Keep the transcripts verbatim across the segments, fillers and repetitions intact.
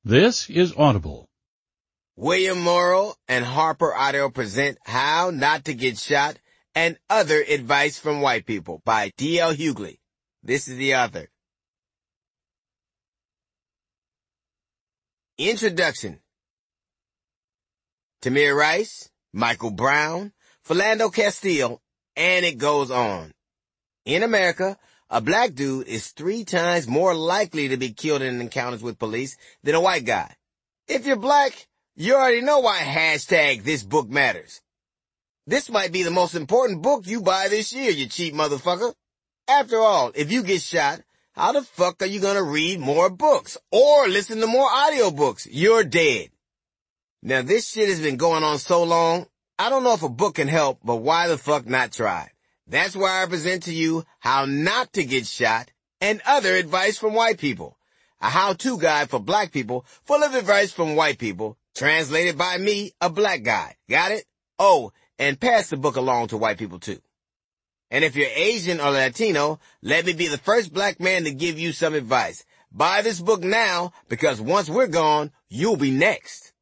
This is Audible. William Morrow and Harper Audio present How Not to Get Shot and Other Advice from White People by D L Hughley. This is the author. Introduction. Tamir Rice, Michael Brown, Philando Castile, and it goes on. In America, a black dude is three times more likely to be killed in encounters with police than a white guy. If you're black, you already know why hashtag this book matters. This might be the most important book you buy this year, you cheap motherfucker. After all, if you get shot, how the fuck are you gonna read more books or listen to more audiobooks? You're dead. Now this shit has been going on so long, I don't know if a book can help, but why the fuck not try? That's why I present to you How Not to Get Shot and Other Advice from White People. A how-to guide for black people full of advice from white people, translated by me, a black guy. Got it? Oh, and pass the book along to white people too. And if you're Asian or Latino, let me be the first black man to give you some advice. Buy this book now, because once we're gone, you'll be next.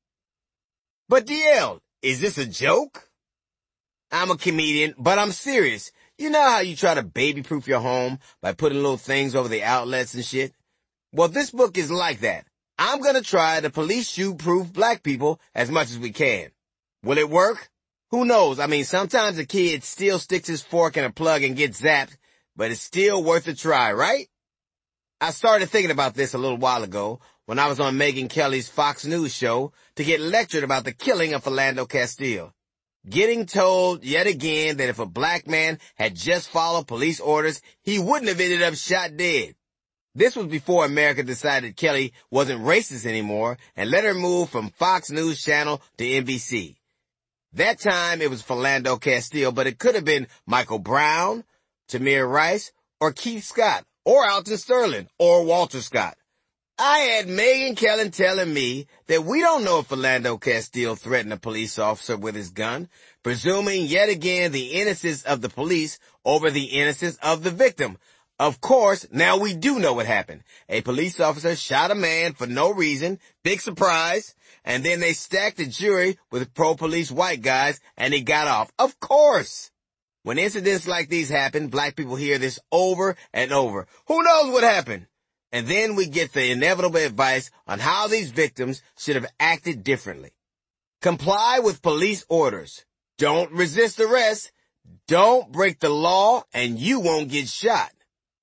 But D L, is this a joke? I'm a comedian, but I'm serious. You know how you try to baby-proof your home by putting little things over the outlets and shit? Well, this book is like that. I'm gonna try to police shoe-proof black people as much as we can. Will it work? Who knows? I mean, sometimes a kid still sticks his fork in a plug and gets zapped, but it's still worth a try, right? I started thinking about this a little while ago when I was on Megyn Kelly's Fox News show to get lectured about the killing of Philando Castile. Getting told yet again that if a black man had just followed police orders, he wouldn't have ended up shot dead. This was before America decided Kelly wasn't racist anymore and let her move from Fox News Channel to N B C. That time it was Philando Castile, but it could have been Michael Brown, Tamir Rice, or Keith Scott, or Alton Sterling, or Walter Scott. I had Megyn Kelly telling me that we don't know if Philando Castile threatened a police officer with his gun, presuming yet again the innocence of the police over the innocence of the victim. Of course, now we do know what happened. A police officer shot a man for no reason, big surprise, and then they stacked the jury with pro-police white guys and he got off. Of course! When incidents like these happen, black people hear this over and over. Who knows what happened? And then we get the inevitable advice on how these victims should have acted differently. Comply with police orders. Don't resist arrest. Don't break the law, and you won't get shot.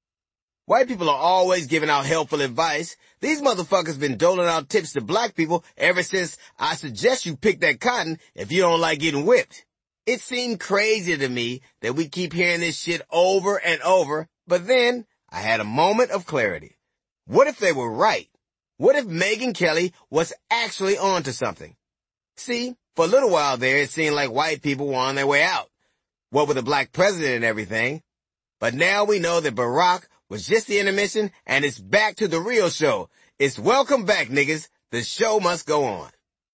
White people are always giving out helpful advice. These motherfuckers been doling out tips to black people ever since I suggest you pick that cotton if you don't like getting whipped. It seemed crazy to me that we keep hearing this shit over and over, but then I had a moment of clarity. What if they were right? What if Megyn Kelly was actually onto something? See, for a little while there, it seemed like white people were on their way out. What with the black president and everything. But now we know that Barack was just the intermission, and it's back to the real show. It's welcome back, niggas. The show must go on.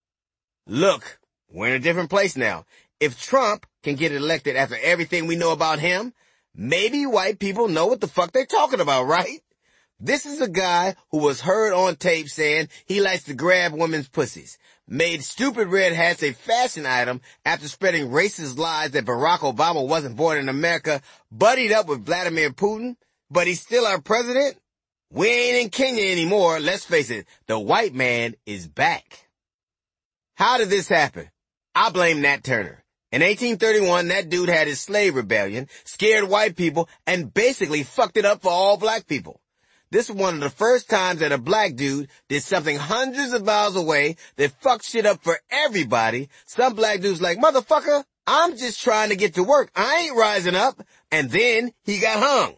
Look, we're in a different place now. If Trump can get elected after everything we know about him, maybe white people know what the fuck they're talking about, right? This is a guy who was heard on tape saying he likes to grab women's pussies, made stupid red hats a fashion item after spreading racist lies that Barack Obama wasn't born in America, buddied up with Vladimir Putin, but he's still our president? We ain't in Kenya anymore. Let's face it, the white man is back. How did this happen? I blame Nat Turner. In eighteen thirty-one, that dude had his slave rebellion, scared white people, and basically fucked it up for all black people. This was one of the first times that a black dude did something hundreds of miles away that fucked shit up for everybody. Some black dudes like, motherfucker, I'm just trying to get to work. I ain't rising up. And then he got hung.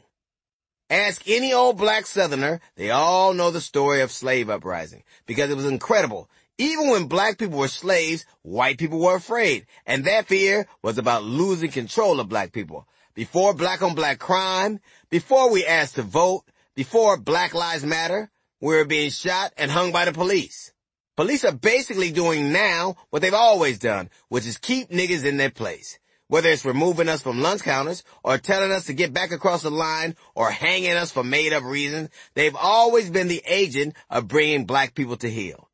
Ask any old black southerner, they all know the story of slave uprising because it was incredible. Even when black people were slaves, white people were afraid. And that fear was about losing control of black people. Before black on black crime, before we asked to vote, before Black Lives Matter, we were being shot and hung by the police. Police are basically doing now what they've always done, which is keep niggas in their place. Whether it's removing us from lunch counters or telling us to get back across the line or hanging us for made-up reasons, they've always been the agent of bringing black people to heel.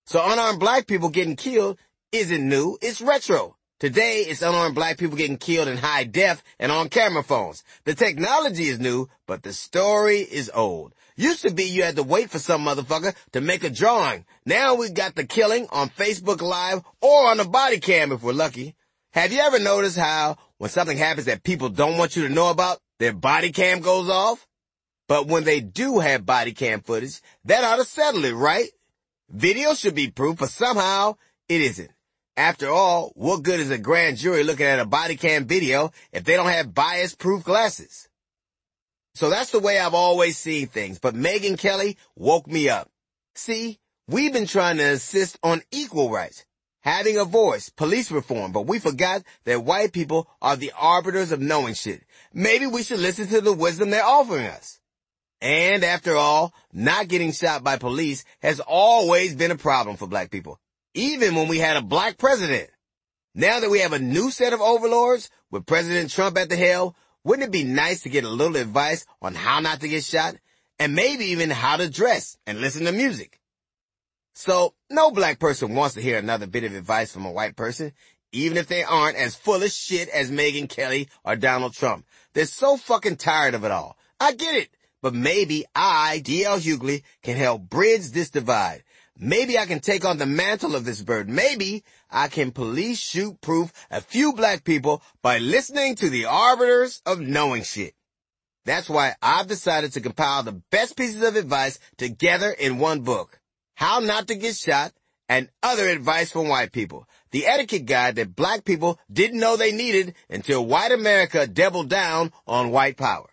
So unarmed black people getting killed isn't new, it's retro. Today, it's unarmed black people getting killed in high def and on camera phones. The technology is new, but the story is old. Used to be you had to wait for some motherfucker to make a drawing. Now we got the killing on Facebook Live or on the body cam if we're lucky. Have you ever noticed how when something happens that people don't want you to know about, their body cam goes off? But when they do have body cam footage, that ought to settle it, right? Video should be proof, but somehow it isn't. After all, what good is a grand jury looking at a body cam video if they don't have bias-proof glasses? So that's the way I've always seen things, but Megyn Kelly woke me up. See, we've been trying to insist on equal rights, having a voice, police reform, but we forgot that white people are the arbiters of knowing shit. Maybe we should listen to the wisdom they're offering us. And after all, not getting shot by police has always been a problem for black people, even when we had a black president. Now that we have a new set of overlords with President Trump at the helm, wouldn't it be nice to get a little advice on how not to get shot, and maybe even how to dress and listen to music? So, no black person wants to hear another bit of advice from a white person, even if they aren't as full of shit as Megyn Kelly or Donald Trump. They're so fucking tired of it all. I get it, but maybe I, D L Hughley, can help bridge this divide. Maybe I can take on the mantle of this bird. Maybe I can police shoot proof a few black people by listening to the arbiters of knowing shit. That's why I've decided to compile the best pieces of advice together in one book. How Not to Get Shot and Other Advice from White People. The etiquette guide that black people didn't know they needed until white America doubled down on white power.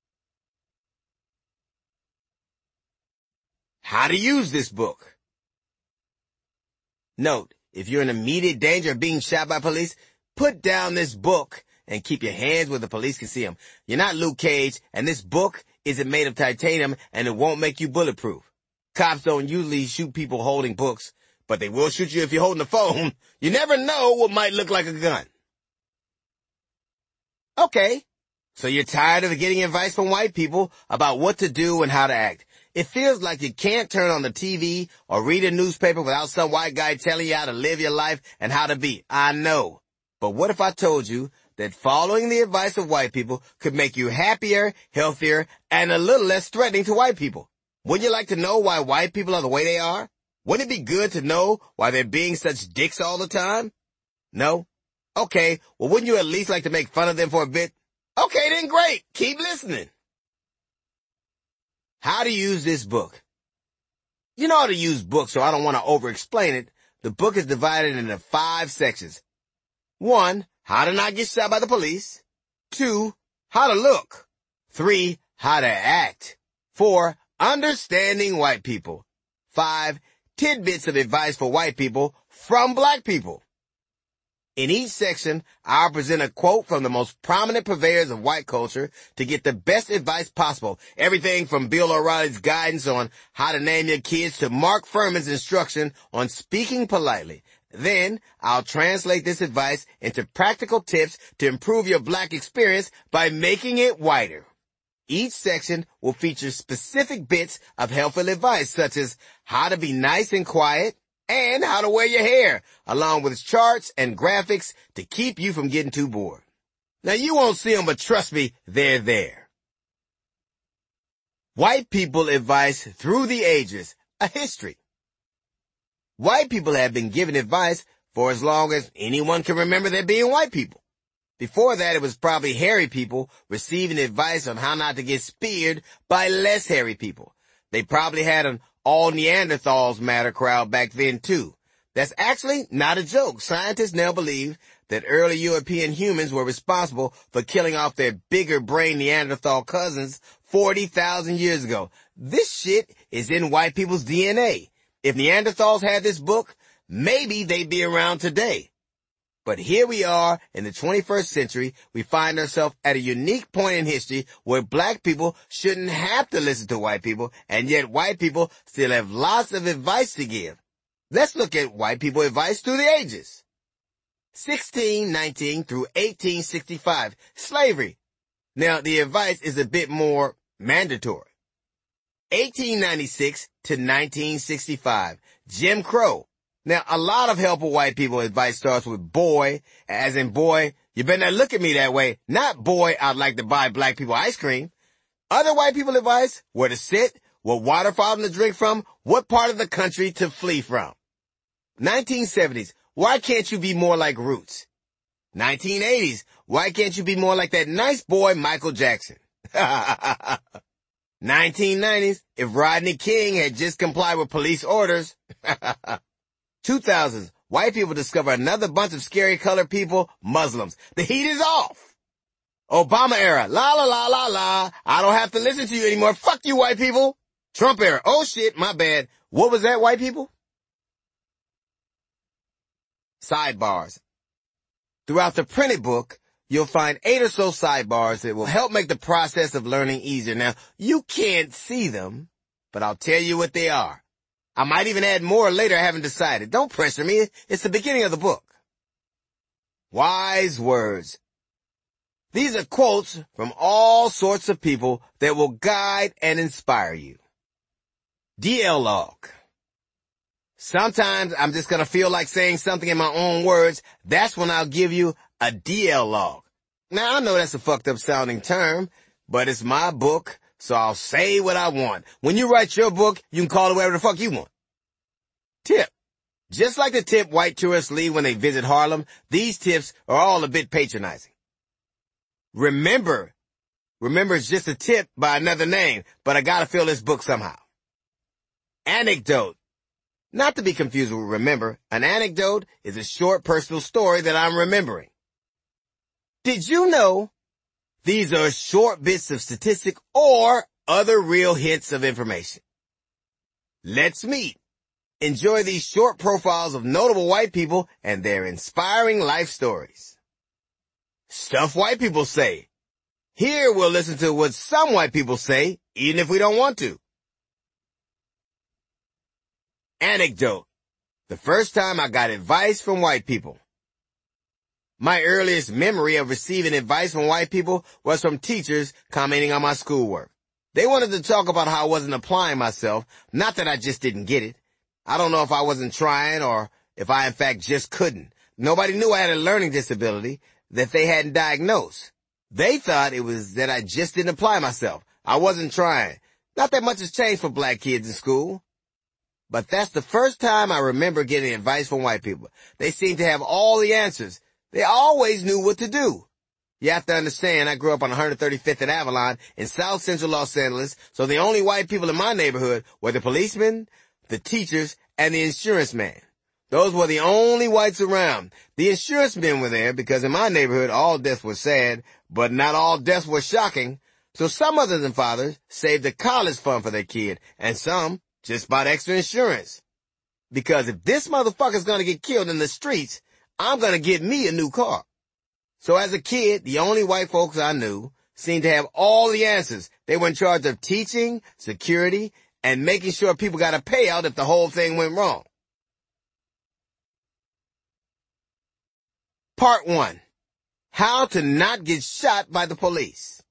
How to use this book. Note, if you're in immediate danger of being shot by police, put down this book and keep your hands where the police can see them. You're not Luke Cage, and this book isn't made of titanium, and it won't make you bulletproof. Cops don't usually shoot people holding books, but they will shoot you if you're holding a phone. You never know what might look like a gun. Okay, so you're tired of getting advice from white people about what to do and how to act. It feels like you can't turn on the T V or read a newspaper without some white guy telling you how to live your life and how to be. I know. But what if I told you that following the advice of white people could make you happier, healthier, and a little less threatening to white people? Wouldn't you like to know why white people are the way they are? Wouldn't it be good to know why they're being such dicks all the time? No? Okay, well wouldn't you at least like to make fun of them for a bit? Okay, then great. Keep listening. How to use this book. You know how to use books, so I don't want to over-explain it. The book is divided into five sections. One, how to not get shot by the police. Two, how to look. Three, how to act. Four, understanding white people. Five, tidbits of advice for white people from black people. In each section, I'll present a quote from the most prominent purveyors of white culture to get the best advice possible. Everything from Bill O'Reilly's guidance on how to name your kids to Mark Furman's instruction on speaking politely. Then, I'll translate this advice into practical tips to improve your black experience by making it whiter. Each section will feature specific bits of helpful advice, such as how to be nice and quiet, and how to wear your hair, along with charts and graphics to keep you from getting too bored. Now you won't see them, but trust me, they're there. White people advice through the ages, a history. White people have been given advice for as long as anyone can remember there being white people. Before that, it was probably hairy people receiving advice on how not to get speared by less hairy people. They probably had an all Neanderthals matter crowd back then too. That's actually not a joke. Scientists now believe that early European humans were responsible for killing off their bigger brain Neanderthal cousins forty thousand years ago. This shit is in white people's D N A. If Neanderthals had this book, maybe they'd be around today. But here we are in the twenty-first century. We find ourselves at a unique point in history where black people shouldn't have to listen to white people, and yet white people still have lots of advice to give. Let's look at white people advice through the ages. sixteen nineteen through eighteen sixty-five, slavery. Now, the advice is a bit more mandatory. eighteen ninety-six to nineteen sixty-five, Jim Crow. Now, a lot of helpful white people advice starts with boy, as in boy, you better not look at me that way. Not boy, I'd like to buy black people ice cream. Other white people advice, where to sit, what water fountain to drink from, what part of the country to flee from. nineteen seventies, why can't you be more like Roots? nineteen eighties, why can't you be more like that nice boy Michael Jackson? nineteen nineties, if Rodney King had just complied with police orders. two thousands, white people discover another bunch of scary colored people, Muslims. The heat is off. Obama era, la la la la la, I don't have to listen to you anymore. Fuck you, white people. Trump era, oh shit, my bad. What was that, white people? Sidebars. Throughout the printed book, you'll find eight or so sidebars that will help make the process of learning easier. Now, you can't see them, but I'll tell you what they are. I might even add more later, I haven't decided. Don't pressure me, it's the beginning of the book. Wise words. These are quotes from all sorts of people that will guide and inspire you. D L log. Sometimes I'm just gonna feel like saying something in my own words. That's when I'll give you a D L log. Now, I know that's a fucked up sounding term, but it's my book, so I'll say what I want. When you write your book, you can call it whatever the fuck you want. Tip. Just like the tip white tourists leave when they visit Harlem, these tips are all a bit patronizing. Remember. Remember is just a tip by another name, but I gotta fill this book somehow. Anecdote. Not to be confused with remember, an anecdote is a short personal story that I'm remembering. Did you know these are short bits of statistic or other real hints of information? Let's meet. Enjoy these short profiles of notable white people and their inspiring life stories. Stuff white people say. Here we'll listen to what some white people say, even if we don't want to. Anecdote. The first time I got advice from white people. My earliest memory of receiving advice from white people was from teachers commenting on my schoolwork. They wanted to talk about how I wasn't applying myself, not that I just didn't get it. I don't know if I wasn't trying or if I in fact just couldn't. Nobody knew I had a learning disability that they hadn't diagnosed. They thought it was that I just didn't apply myself. I wasn't trying. Not that much has changed for black kids in school. But that's the first time I remember getting advice from white people. They seemed to have all the answers. They always knew what to do. You have to understand, I grew up on one thirty-fifth and Avalon in South Central Los Angeles, so the only white people in my neighborhood were the policemen, the teachers, and the insurance man. Those were the only whites around. The insurance men were there because in my neighborhood all deaths were sad, but not all deaths were shocking. So some mothers and fathers saved a college fund for their kid, and some just bought extra insurance. Because if this motherfucker's gonna get killed in the streets, I'm gonna get me a new car. So as a kid, the only white folks I knew seemed to have all the answers. They were in charge of teaching, security, and making sure people got a payout if the whole thing went wrong. Part one. How to not get shot by the police.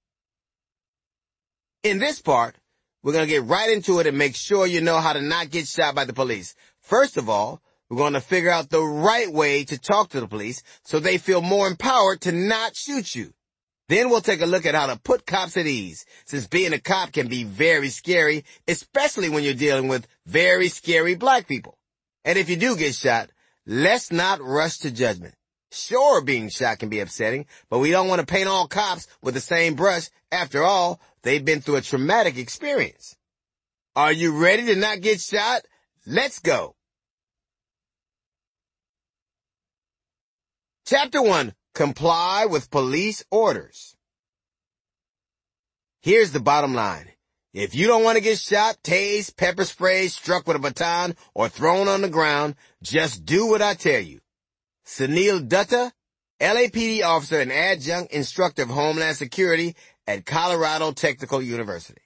In this part, we're going to get right into it and make sure you know how to not get shot by the police. First of all, we're going to figure out the right way to talk to the police so they feel more empowered to not shoot you. Then we'll take a look at how to put cops at ease, since being a cop can be very scary, especially when you're dealing with very scary black people. And if you do get shot, let's not rush to judgment. Sure, being shot can be upsetting, but we don't want to paint all cops with the same brush. After all, they've been through a traumatic experience. Are you ready to not get shot? Let's go. Chapter one. Comply with police orders. Here's the bottom line. If you don't want to get shot, tased, pepper sprayed, struck with a baton, or thrown on the ground, just do what I tell you. Sunil Dutta, L A P D officer and adjunct instructor of Homeland Security at Colorado Technical University.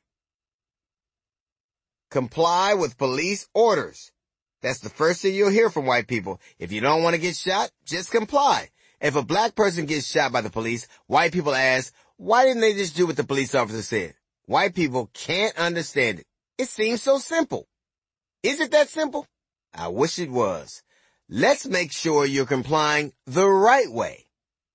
Comply with police orders. That's the first thing you'll hear from white people. If you don't want to get shot, just comply. If a black person gets shot by the police, white people ask, why didn't they just do what the police officer said? White people can't understand it. It seems so simple. Is it that simple? I wish it was. Let's make sure you're complying the right way.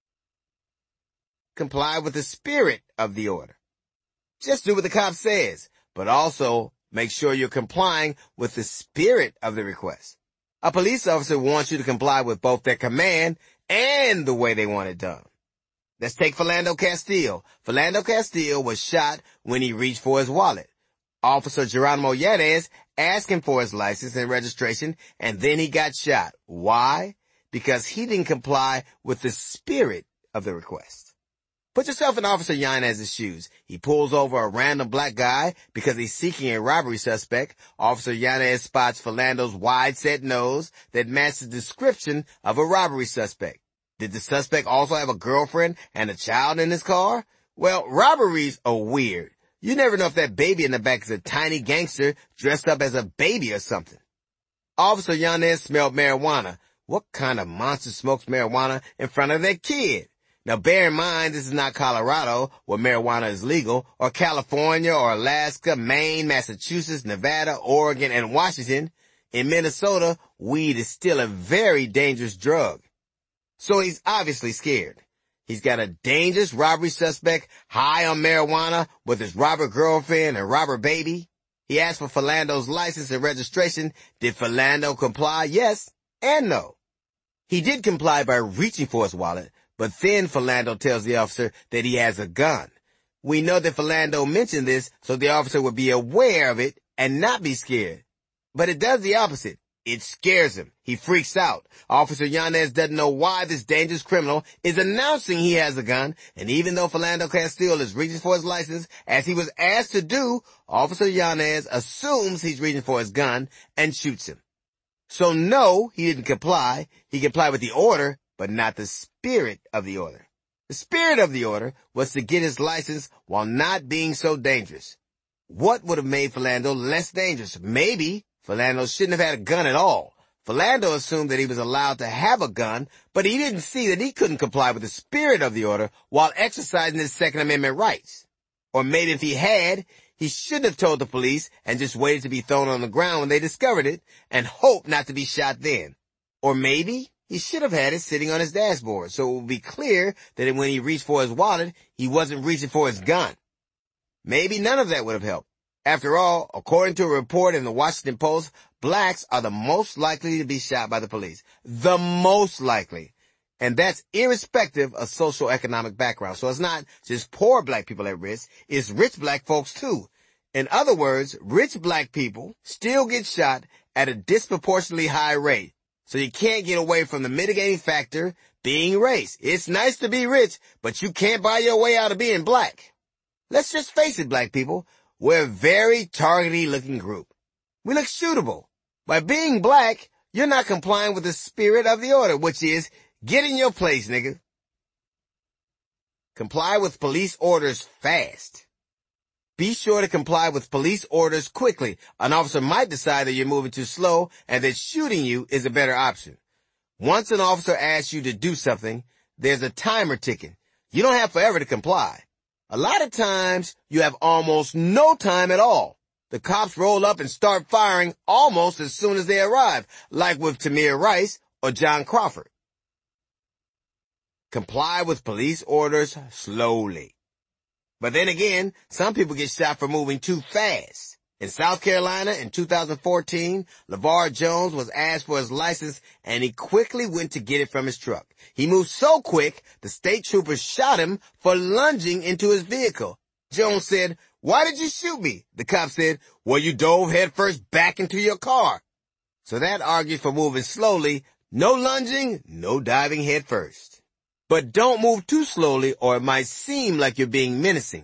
Comply with the spirit of the order. Just do what the cop says, but also make sure you're complying with the spirit of the request. A police officer wants you to comply with both their command and the way they want it done. Let's take Philando Castile. Philando Castile was shot when he reached for his wallet. Officer Geronimo Yanez asked him for his license and registration, and then he got shot. Why? Because he didn't comply with the spirit of the request. Put yourself in Officer Yanez's shoes. He pulls over a random black guy because he's seeking a robbery suspect. Officer Yanez spots Philando's wide-set nose that matches the description of a robbery suspect. Did the suspect also have a girlfriend and a child in his car? Well, robberies are weird. You never know if that baby in the back is a tiny gangster dressed up as a baby or something. Officer Yanez smelled marijuana. What kind of monster smokes marijuana in front of their kid? Now bear in mind, this is not Colorado, where marijuana is legal, or California, or Alaska, Maine, Massachusetts, Nevada, Oregon, and Washington. In Minnesota, weed is still a very dangerous drug. So he's obviously scared. He's got a dangerous robbery suspect high on marijuana with his robber girlfriend and robber baby. He asked for Philando's license and registration. Did Philando comply? Yes and no. He did comply by reaching for his wallet, but then Philando tells the officer that he has a gun. We know that Philando mentioned this so the officer would be aware of it and not be scared. But it does the opposite. It scares him. He freaks out. Officer Yanez doesn't know why this dangerous criminal is announcing he has a gun, and even though Philando Castile is reaching for his license, as he was asked to do, Officer Yanez assumes he's reaching for his gun and shoots him. So no, he didn't comply. He complied with the order, but not the spirit of the order. The spirit of the order was to get his license while not being so dangerous. What would have made Philando less dangerous? Maybe Philando shouldn't have had a gun at all. Philando assumed that he was allowed to have a gun, but he didn't see that he couldn't comply with the spirit of the order while exercising his Second Amendment rights. Or maybe if he had, he shouldn't have told the police and just waited to be thrown on the ground when they discovered it and hoped not to be shot then. Or maybe he should have had it sitting on his dashboard so it would be clear that when he reached for his wallet, he wasn't reaching for his gun. Maybe none of that would have helped. After all, according to a report in the Washington Post, blacks are the most likely to be shot by the police. The most likely. And that's irrespective of socioeconomic background. So it's not just poor black people at risk, it's rich black folks too. In other words, rich black people still get shot at a disproportionately high rate. So you can't get away from the mitigating factor being race. It's nice to be rich, but you can't buy your way out of being black. Let's just face it, black people. We're a very targety looking group. We look shootable. By being black, you're not complying with the spirit of the order, which is, get in your place, nigga. Comply with police orders fast. Be sure to comply with police orders quickly. An officer might decide that you're moving too slow and that shooting you is a better option. Once an officer asks you to do something, there's a timer ticking. You don't have forever to comply. A lot of times, you have almost no time at all. The cops roll up and start firing almost as soon as they arrive, like with Tamir Rice or John Crawford. Comply with police orders slowly. But then again, some people get shot for moving too fast. In South Carolina in two thousand fourteen, LeVar Jones was asked for his license and he quickly went to get it from his truck. He moved so quick, the state troopers shot him for lunging into his vehicle. Jones said, "Why did you shoot me?" The cop said, "Well, you dove headfirst back into your car." So that argues for moving slowly. No lunging, no diving headfirst. But don't move too slowly or it might seem like you're being menacing.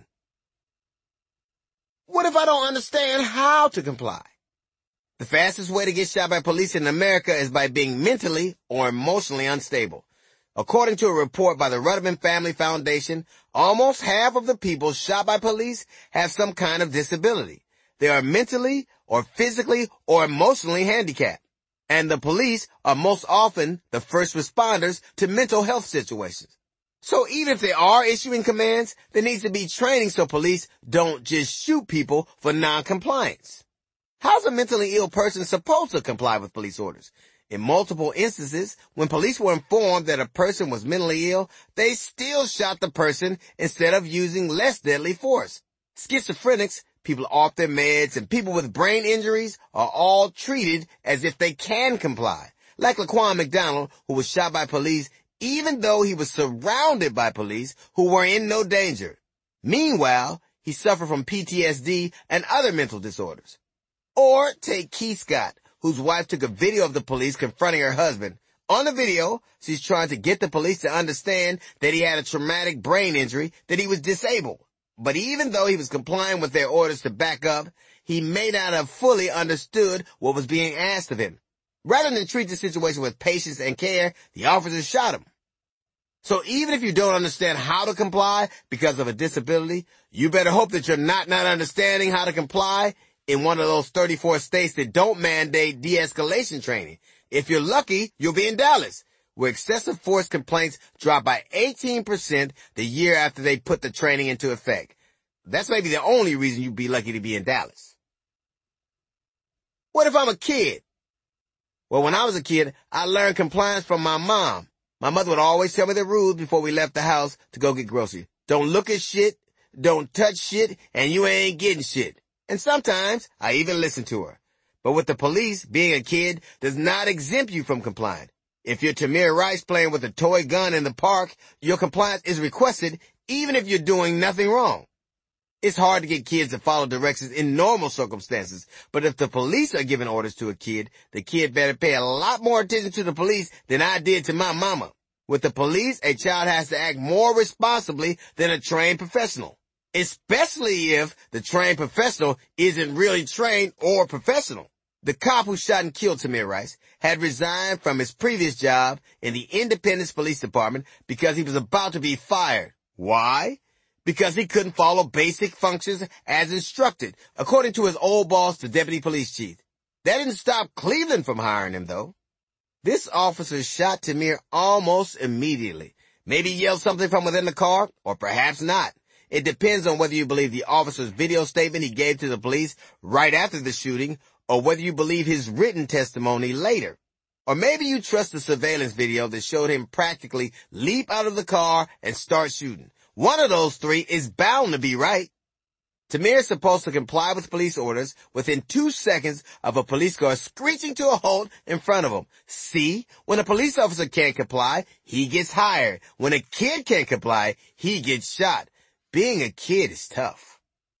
What if I don't understand how to comply? The fastest way to get shot by police in America is by being mentally or emotionally unstable. According to a report by the Rudderman Family Foundation, almost half of the people shot by police have some kind of disability. They are mentally or physically or emotionally handicapped. And the police are most often the first responders to mental health situations. So even if they are issuing commands, there needs to be training so police don't just shoot people for non-compliance. How's a mentally ill person supposed to comply with police orders? In multiple instances, when police were informed that a person was mentally ill, they still shot the person instead of using less deadly force. Schizophrenics, people off their meds, and people with brain injuries are all treated as if they can comply. Like Laquan McDonald, who was shot by police even though he was surrounded by police who were in no danger. Meanwhile, he suffered from P T S D and other mental disorders. Or take Keith Scott, whose wife took a video of the police confronting her husband. On the video, she's trying to get the police to understand that he had a traumatic brain injury, that he was disabled. But even though he was complying with their orders to back up, he may not have fully understood what was being asked of him. Rather than treat the situation with patience and care, the officers shot him. So even if you don't understand how to comply because of a disability, you better hope that you're not not understanding how to comply in one of those thirty-four states that don't mandate de-escalation training. If you're lucky, you'll be in Dallas, where excessive force complaints dropped by eighteen percent the year after they put the training into effect. That's maybe the only reason you'd be lucky to be in Dallas. What if I'm a kid? Well, when I was a kid, I learned compliance from my mom. My mother would always tell me the rules before we left the house to go get groceries. Don't look at shit, don't touch shit, and you ain't getting shit. And sometimes I even listened to her. But with the police, being a kid does not exempt you from complying. If you're Tamir Rice playing with a toy gun in the park, your compliance is requested even if you're doing nothing wrong. It's hard to get kids to follow directions in normal circumstances, but if the police are giving orders to a kid, the kid better pay a lot more attention to the police than I did to my mama. With the police, a child has to act more responsibly than a trained professional, especially if the trained professional isn't really trained or professional. The cop who shot and killed Tamir Rice had resigned from his previous job in the Independence Police Department because he was about to be fired. Why? Because he couldn't follow basic functions as instructed, according to his old boss, the deputy police chief. That didn't stop Cleveland from hiring him, though. This officer shot Tamir almost immediately. Maybe he yelled something from within the car, or perhaps not. It depends on whether you believe the officer's video statement he gave to the police right after the shooting, or whether you believe his written testimony later. Or maybe you trust the surveillance video that showed him practically leap out of the car and start shooting. One of those three is bound to be right. Tamir is supposed to comply with police orders within two seconds of a police car screeching to a halt in front of him. See, when a police officer can't comply, he gets hired. When a kid can't comply, he gets shot. Being a kid is tough.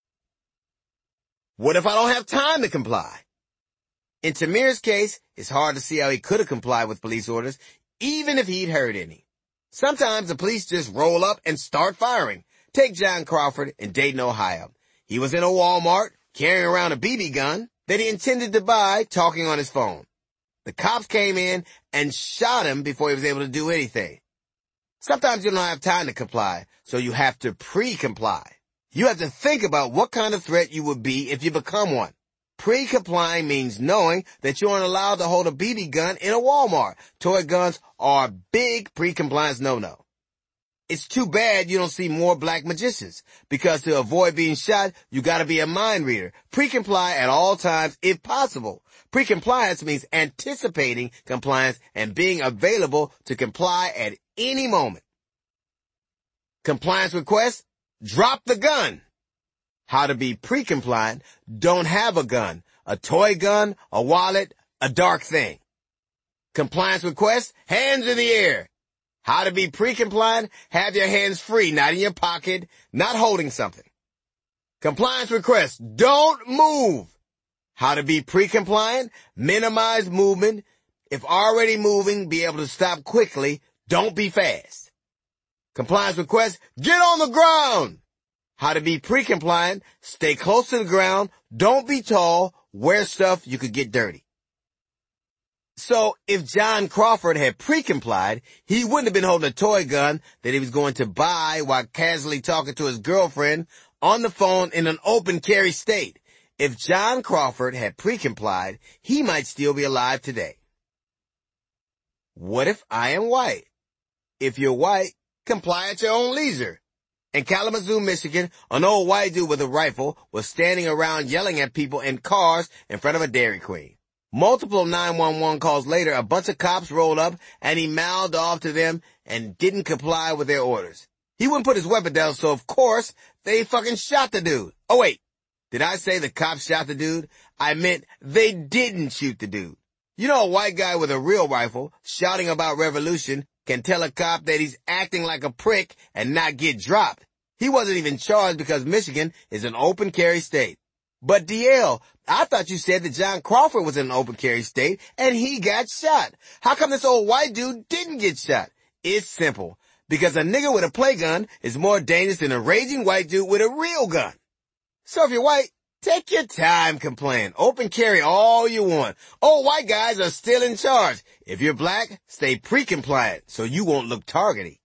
What if I don't have time to comply? In Tamir's case, it's hard to see how he could have complied with police orders, even if he'd heard any. Sometimes the police just roll up and start firing. Take John Crawford in Dayton, Ohio. He was in a Walmart carrying around a B B gun that he intended to buy, talking on his phone. The cops came in and shot him before he was able to do anything. Sometimes you don't have time to comply, so you have to pre-comply. You have to think about what kind of threat you would be if you become one. Pre-complying means knowing that you aren't allowed to hold a B B gun in a Walmart. Toy guns are a big pre-compliance no-no. It's too bad you don't see more black magicians, because to avoid being shot, you gotta be a mind reader. Pre-comply at all times if possible. Pre-compliance means anticipating compliance and being available to comply at any moment. Compliance request? Drop the gun. How to be pre-compliant? Don't have a gun, a toy gun, a wallet, a dark thing. Compliance request? Hands in the air. How to be pre-compliant? Have your hands free, not in your pocket, not holding something. Compliance request? Don't move. How to be pre-compliant? Minimize movement. If already moving, be able to stop quickly. Don't be fast. Compliance request? Get on the ground. How to be pre-compliant? Stay close to the ground. Don't be tall. Wear stuff you could get dirty. So if John Crawford had pre-complied, he wouldn't have been holding a toy gun that he was going to buy while casually talking to his girlfriend on the phone in an open carry state. If John Crawford had pre-complied, he might still be alive today. What if I am white? If you're white, comply at your own leisure. In Kalamazoo, Michigan, an old white dude with a rifle was standing around yelling at people in cars in front of a Dairy Queen. Multiple nine one one calls later, a bunch of cops rolled up and he mouthed off to them and didn't comply with their orders. He wouldn't put his weapon down, so of course, they fucking shot the dude. Oh wait, did I say the cops shot the dude? I meant they didn't shoot the dude. You know, a white guy with a real rifle shouting about revolution can tell a cop that he's acting like a prick and not get dropped. He wasn't even charged because Michigan is an open carry state. But D L, I thought you said that John Crawford was in an open carry state and he got shot. How come this old white dude didn't get shot? It's simple. Because a nigga with a play gun is more dangerous than a raging white dude with a real gun. So if you're white, take your time complaining. Open carry all you want. Old white guys are still in charge. If you're black, stay pre-compliant so you won't look targety.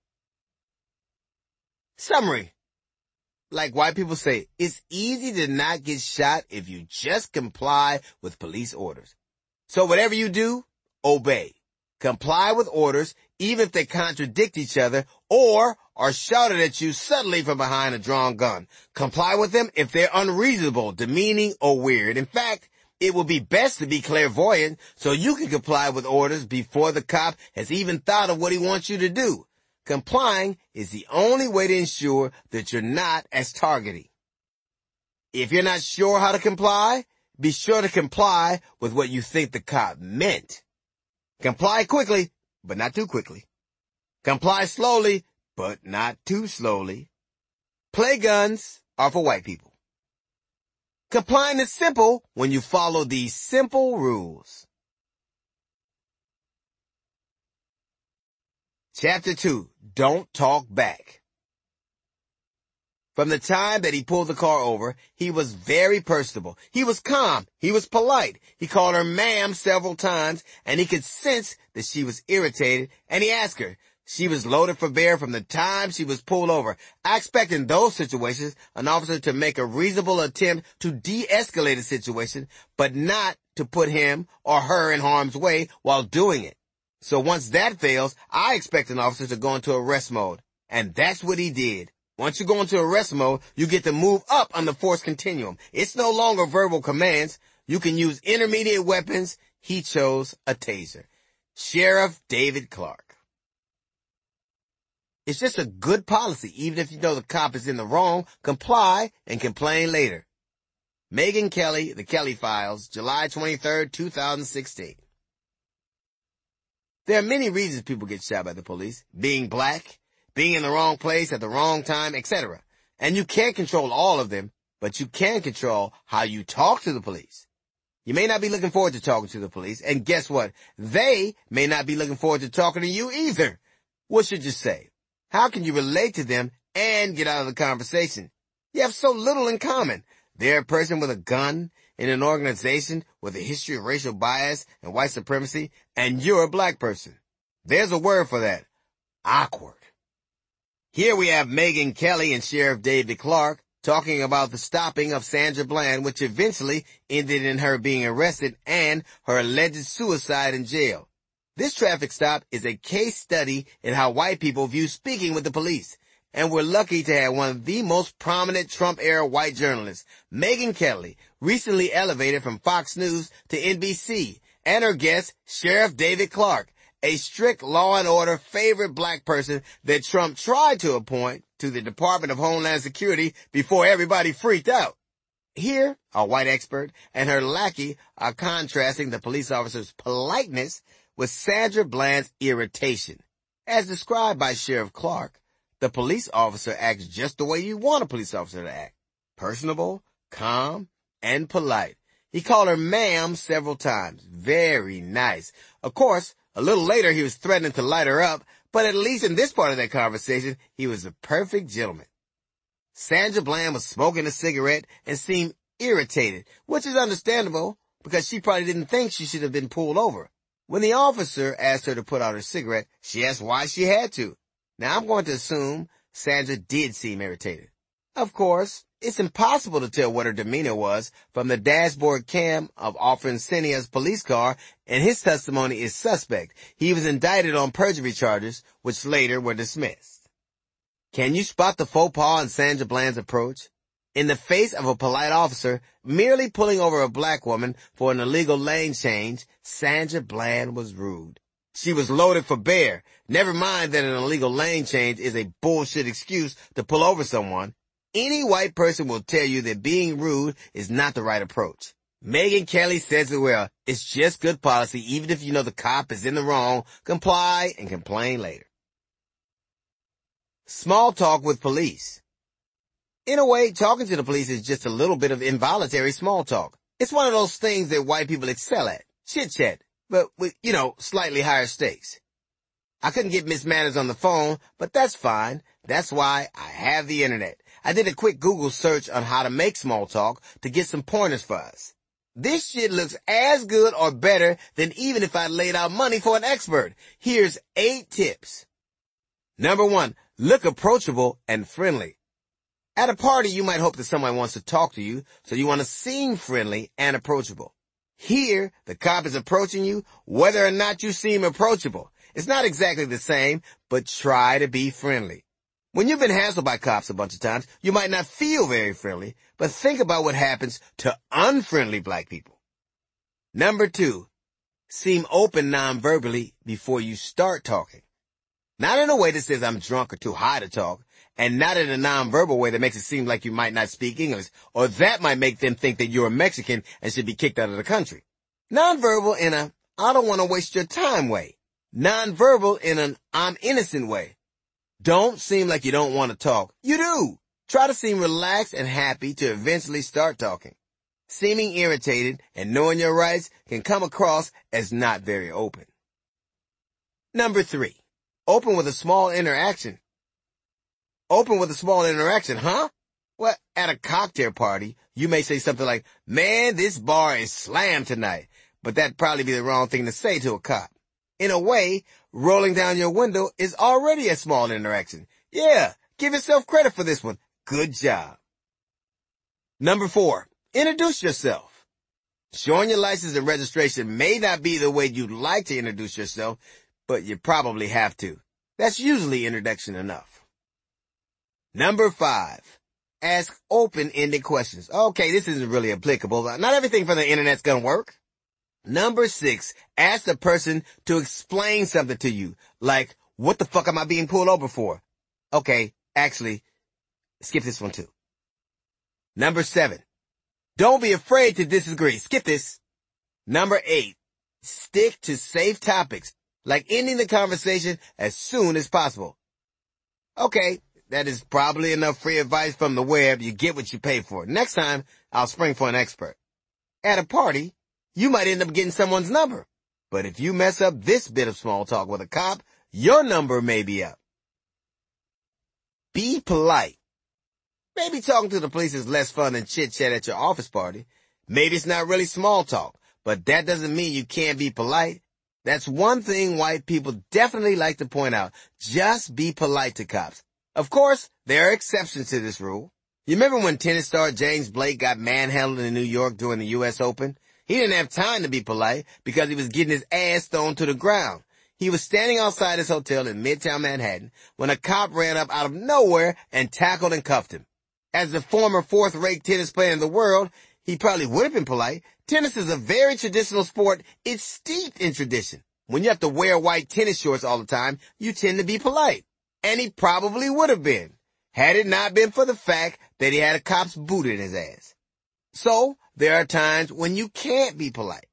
Summary. Like white people say, it's easy to not get shot if you just comply with police orders. So whatever you do, obey. Comply with orders, even if they contradict each other or are shouted at you suddenly from behind a drawn gun. Comply with them if they're unreasonable, demeaning, or weird. In fact, it will be best to be clairvoyant so you can comply with orders before the cop has even thought of what he wants you to do. Complying is the only way to ensure that you're not as targety. If you're not sure how to comply, be sure to comply with what you think the cop meant. Comply quickly, but not too quickly. Comply slowly, but not too slowly. Play guns are for white people. Complying is simple when you follow these simple rules. Chapter two. Don't talk back. From the time that he pulled the car over, he was very personable. He was calm. He was polite. He called her ma'am several times, and he could sense that she was irritated, and he asked her. She was loaded for bear from the time she was pulled over. I expect in those situations an officer to make a reasonable attempt to de-escalate a situation, but not to put him or her in harm's way while doing it. So once that fails, I expect an officer to go into arrest mode. And that's what he did. Once you go into arrest mode, you get to move up on the force continuum. It's no longer verbal commands. You can use intermediate weapons. He chose a taser. Sheriff David Clarke. It's just a good policy, even if you know the cop is in the wrong. Comply and complain later. Megyn Kelly, The Kelly Files, July twenty-third, two thousand sixteen. There are many reasons people get shot by the police. Being black, being in the wrong place at the wrong time, et cetera. And you can't control all of them, but you can control how you talk to the police. You may not be looking forward to talking to the police, and guess what? They may not be looking forward to talking to you either. What should you say? How can you relate to them and get out of the conversation? You have so little in common. They're a person with a gun in an organization with a history of racial bias and white supremacy, and you're a black person. There's a word for that. Awkward. Here we have Megyn Kelly and Sheriff David Clarke talking about the stopping of Sandra Bland, which eventually ended in her being arrested and her alleged suicide in jail. This traffic stop is a case study in how white people view speaking with the police. And we're lucky to have one of the most prominent Trump-era white journalists, Megyn Kelly, recently elevated from Fox News to N B C, and her guest, Sheriff David Clarke, a strict law and order favorite black person that Trump tried to appoint to the Department of Homeland Security before everybody freaked out. Here, a white expert and her lackey are contrasting the police officer's politeness with Sandra Bland's irritation. As described by Sheriff Clarke, the police officer acts just the way you want a police officer to act. Personable, calm, and polite. He called her ma'am several times. Very nice. Of course, a little later he was threatening to light her up, but at least in this part of that conversation, he was a perfect gentleman. Sandra Bland was smoking a cigarette and seemed irritated, which is understandable because she probably didn't think she should have been pulled over. When the officer asked her to put out her cigarette, she asked why she had to. Now, I'm going to assume Sandra did seem irritated. Of course, it's impossible to tell what her demeanor was from the dashboard cam of Officer Encinia's police car, and his testimony is suspect. He was indicted on perjury charges, which later were dismissed. Can you spot the faux pas in Sandra Bland's approach? In the face of a polite officer merely pulling over a black woman for an illegal lane change, Sandra Bland was rude. She was loaded for bear. Never mind that an illegal lane change is a bullshit excuse to pull over someone. Any white person will tell you that being rude is not the right approach. Megyn Kelly says it well. It's just good policy, even if you know the cop is in the wrong. Comply and complain later. Small talk with police. In a way, talking to the police is just a little bit of involuntary small talk. It's one of those things that white people excel at. Chit-chat, but with, you know, slightly higher stakes. I couldn't get Miss Manners on the phone, but that's fine. That's why I have the internet. I did a quick Google search on how to make small talk to get some pointers for us. This shit looks as good or better than even if I laid out money for an expert. Here's eight tips. Number one, look approachable and friendly. At a party, you might hope that someone wants to talk to you, so you want to seem friendly and approachable. Here, the cop is approaching you, whether or not you seem approachable. It's not exactly the same, but try to be friendly. When you've been hassled by cops a bunch of times, you might not feel very friendly, but think about what happens to unfriendly black people. Number two, seem open non-verbally before you start talking. Not in a way that says I'm drunk or too high to talk, and not in a non-verbal way that makes it seem like you might not speak English, or that might make them think that you're a Mexican and should be kicked out of the country. Non-verbal in a I don't want to waste your time way. Non-verbal in an I'm innocent way. Don't seem like you don't want to talk. You do. Try to seem relaxed and happy to eventually start talking. Seeming irritated and knowing your rights can come across as not very open. Number three, open with a small interaction. Open with a small interaction, huh? Well, at a cocktail party, you may say something like, man, this bar is slammed tonight. But that'd probably be the wrong thing to say to a cop. In a way, rolling down your window is already a small interaction. Yeah, give yourself credit for this one. Good job. Number four, introduce yourself. Showing your license and registration may not be the way you'd like to introduce yourself, but you probably have to. That's usually introduction enough. Number five, ask open-ended questions. Okay, this isn't really applicable. Not everything from the internet's gonna work. Number six, ask the person to explain something to you. Like, what the fuck am I being pulled over for? Okay, actually, skip this one too. Number seven, don't be afraid to disagree. Skip this. Number eight, stick to safe topics, like ending the conversation as soon as possible. Okay, that is probably enough free advice from the web. You get what you pay for. Next time, I'll spring for an expert. At a party, you might end up getting someone's number. But if you mess up this bit of small talk with a cop, your number may be up. Be polite. Maybe talking to the police is less fun than chit-chat at your office party. Maybe it's not really small talk, but that doesn't mean you can't be polite. That's one thing white people definitely like to point out. Just be polite to cops. Of course, there are exceptions to this rule. You remember when tennis star James Blake got manhandled in New York during the U S Open? He didn't have time to be polite because he was getting his ass thrown to the ground. He was standing outside his hotel in Midtown Manhattan when a cop ran up out of nowhere and tackled and cuffed him. As the former fourth-rate tennis player in the world, he probably would have been polite. Tennis is a very traditional sport. It's steeped in tradition. When you have to wear white tennis shorts all the time, you tend to be polite. And he probably would have been, had it not been for the fact that he had a cop's boot in his ass. So, there are times when you can't be polite.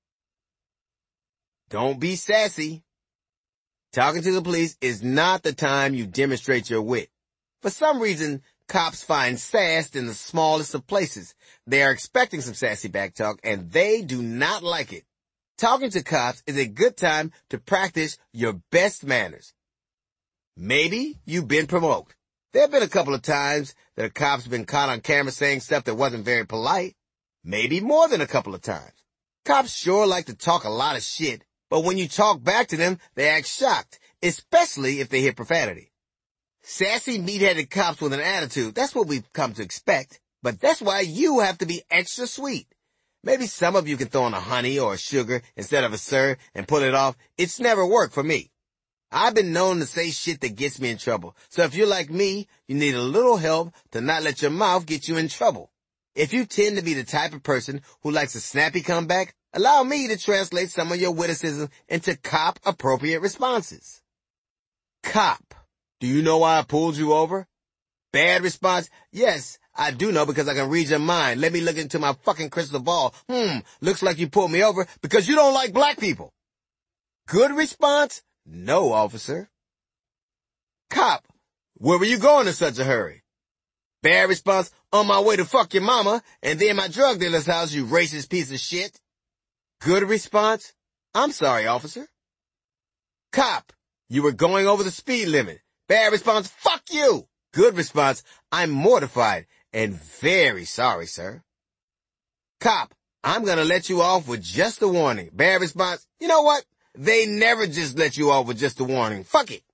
Don't be sassy. Talking to the police is not the time you demonstrate your wit. For some reason, cops find sass in the smallest of places. They are expecting some sassy backtalk, and they do not like it. Talking to cops is a good time to practice your best manners. Maybe you've been provoked. There have been a couple of times that a cop's been caught on camera saying stuff that wasn't very polite. Maybe more than a couple of times. Cops sure like to talk a lot of shit, but when you talk back to them, they act shocked, especially if they hear profanity. Sassy, meat-headed cops with an attitude, that's what we've come to expect, but that's why you have to be extra sweet. Maybe some of you can throw in a honey or a sugar instead of a sir and pull it off. It's never worked for me. I've been known to say shit that gets me in trouble. So if you're like me, you need a little help to not let your mouth get you in trouble. If you tend to be the type of person who likes a snappy comeback, allow me to translate some of your witticism into cop-appropriate responses. Cop, do you know why I pulled you over? Bad response, yes, I do know because I can read your mind. Let me look into my fucking crystal ball. Hmm, looks like you pulled me over because you don't like black people. Good response, no, officer. Cop, where were you going in such a hurry? Bad response, on my way to fuck your mama and then my drug dealer's house, you racist piece of shit. Good response, I'm sorry, officer. Cop, you were going over the speed limit. Bad response, fuck you. Good response, I'm mortified and very sorry, sir. Cop, I'm gonna let you off with just a warning. Bad response, you know what? They never just let you off with just a warning. Fuck it.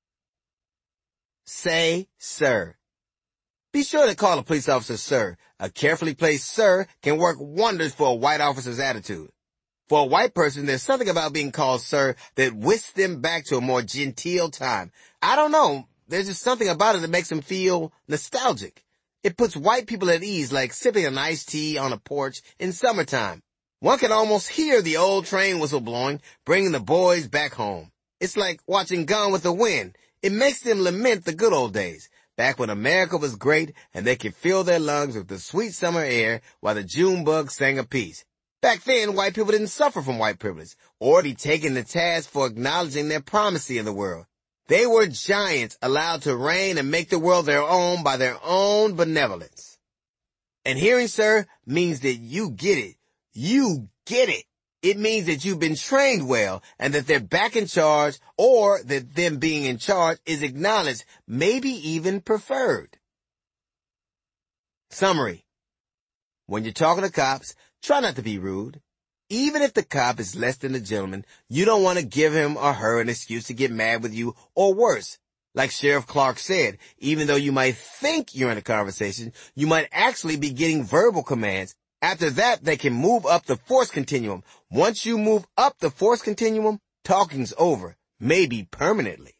Say, sir. Be sure to call a police officer sir. A carefully placed sir can work wonders for a white officer's attitude. For a white person, there's something about being called sir that whisks them back to a more genteel time. I don't know. There's just something about it that makes them feel nostalgic. It puts white people at ease, like sipping an iced tea on a porch in summertime. One can almost hear the old train whistle blowing, bringing the boys back home. It's like watching Gone with the Wind. It makes them lament the good old days, back when America was great and they could fill their lungs with the sweet summer air while the June bug sang a piece. Back then, white people didn't suffer from white privilege or be taken to task for acknowledging their primacy in the world. They were giants allowed to reign and make the world their own by their own benevolence. And hearing sir means that you get it. You get it. It means that you've been trained well and that they're back in charge or that them being in charge is acknowledged, maybe even preferred. Summary. When you're talking to cops, try not to be rude. Even if the cop is less than a gentleman, you don't want to give him or her an excuse to get mad with you or worse. Like Sheriff Clark said, even though you might think you're in a conversation, you might actually be getting verbal commands. After that, they can move up the force continuum. Once you move up the force continuum, talking's over, maybe permanently.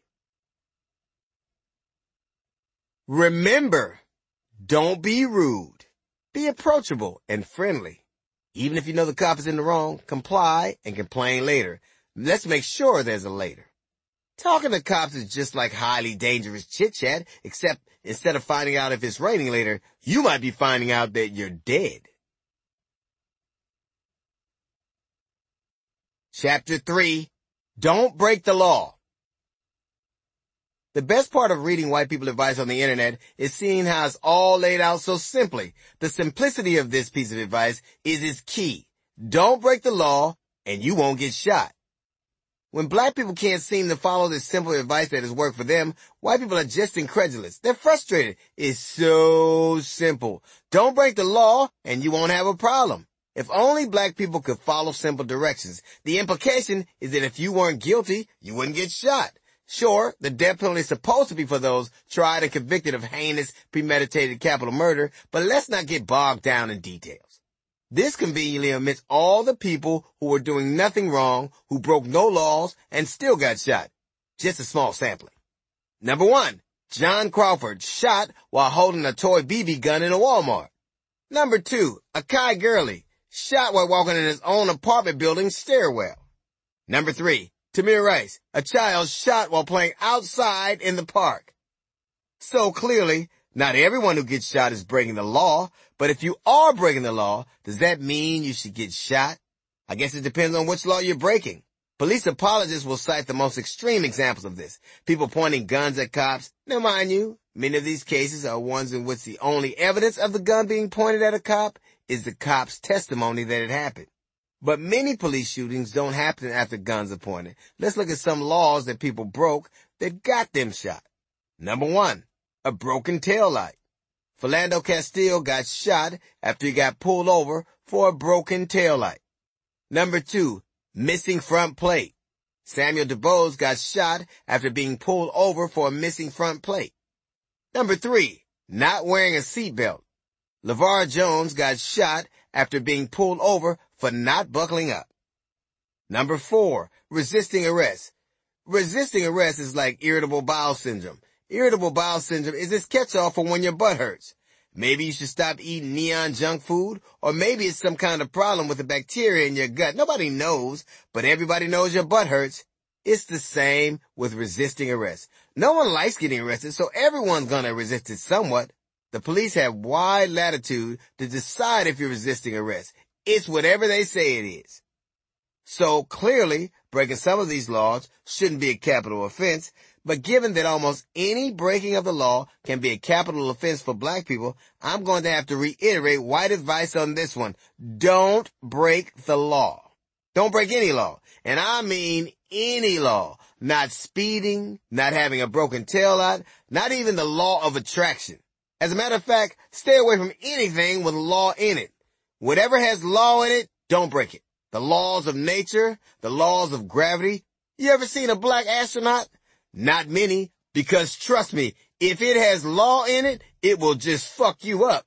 Remember, don't be rude. Be approachable and friendly. Even if you know the cop is in the wrong, comply and complain later. Let's make sure there's a later. Talking to cops is just like highly dangerous chit-chat, except instead of finding out if it's raining later, you might be finding out that you're dead. Chapter three. Don't break the law. The best part of reading white people advice on the internet is seeing how it's all laid out so simply. The simplicity of this piece of advice is its key. Don't break the law and you won't get shot. When black people can't seem to follow this simple advice that has worked for them, white people are just incredulous. They're frustrated. It's so simple. Don't break the law and you won't have a problem. If only black people could follow simple directions. The implication is that if you weren't guilty, you wouldn't get shot. Sure, the death penalty is supposed to be for those tried and convicted of heinous, premeditated capital murder, but let's not get bogged down in details. This conveniently omits all the people who were doing nothing wrong, who broke no laws, and still got shot. Just a small sampling. Number one, John Crawford, shot while holding a toy B B gun in a Walmart. Number two, Akai Gurley, shot while walking in his own apartment building stairwell. Number three, Tamir Rice, a child shot while playing outside in the park. So clearly, not everyone who gets shot is breaking the law, but if you are breaking the law, does that mean you should get shot? I guess it depends on which law you're breaking. Police apologists will cite the most extreme examples of this. People pointing guns at cops. Now mind you, many of these cases are ones in which the only evidence of the gun being pointed at a cop is the cop's testimony that it happened. But many police shootings don't happen after guns are pointed. Let's look at some laws that people broke that got them shot. Number one, a broken taillight. Philando Castile got shot after he got pulled over for a broken taillight. Number two, missing front plate. Samuel DuBose got shot after being pulled over for a missing front plate. Number three, not wearing a seatbelt. LeVar Jones got shot after being pulled over for not buckling up. Number four, resisting arrest. Resisting arrest is like irritable bowel syndrome. Irritable bowel syndrome is this catch-all for when your butt hurts. Maybe you should stop eating neon junk food, or maybe it's some kind of problem with the bacteria in your gut. Nobody knows, but everybody knows your butt hurts. It's the same with resisting arrest. No one likes getting arrested, so everyone's gonna resist it somewhat. The police have wide latitude to decide if you're resisting arrest. It's whatever they say it is. So clearly, breaking some of these laws shouldn't be a capital offense, but given that almost any breaking of the law can be a capital offense for black people, I'm going to have to reiterate white advice on this one. Don't break the law. Don't break any law. And I mean any law. Not speeding, not having a broken taillight, not even the law of attraction. As a matter of fact, stay away from anything with law in it. Whatever has law in it, don't break it. The laws of nature, the laws of gravity. You ever seen a black astronaut? Not many, because trust me, if it has law in it, it will just fuck you up.